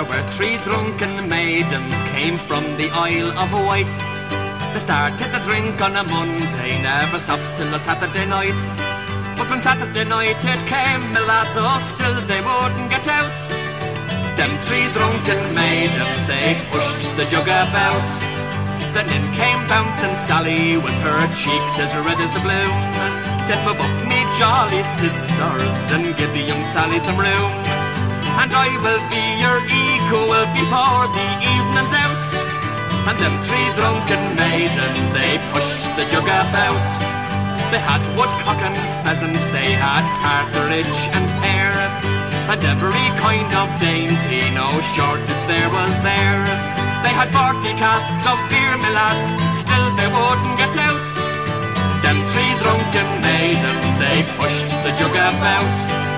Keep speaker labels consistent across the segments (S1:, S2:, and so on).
S1: There were 3 drunken maidens came from the Isle of Wight. They started to drink on a Monday, never stopped till the Saturday night. But when Saturday night it came, the lads, oh, still they wouldn't get out. Them 3 drunken maidens, they pushed the jug about. Then in came bouncing Sally with her cheeks as red as the bloom. Said, move up me jolly sisters and give the young Sally some room. And I will be your equal before the evening's out. And them 3 drunken maidens, they pushed the jug about. They had woodcock and pheasant, they had partridge and hare, and every kind of dainty, no shortage there was there. They had 40 casks of beer, my lads, still they wouldn't get out. Them 3 drunken maidens, they pushed the jug about.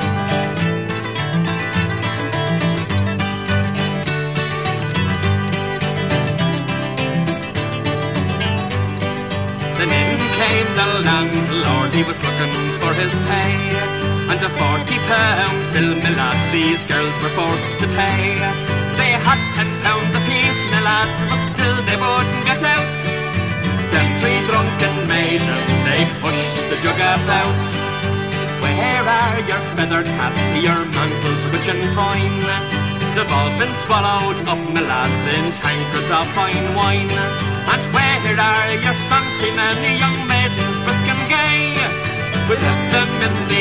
S1: Then in came the landlord, he was looking for his pay, and a 40-pound bill, my lads, these girls were forced to pay. They had 10 pounds apiece, my lads, but still they wouldn't get out. Them 3 drunken maidens, they pushed the jug about. Where are your feathered hats, your mantles rich and fine? They've all been swallowed up, my lads, in tankards of fine wine. And where are your fancy men, young maidens brisk and gay? We left them in the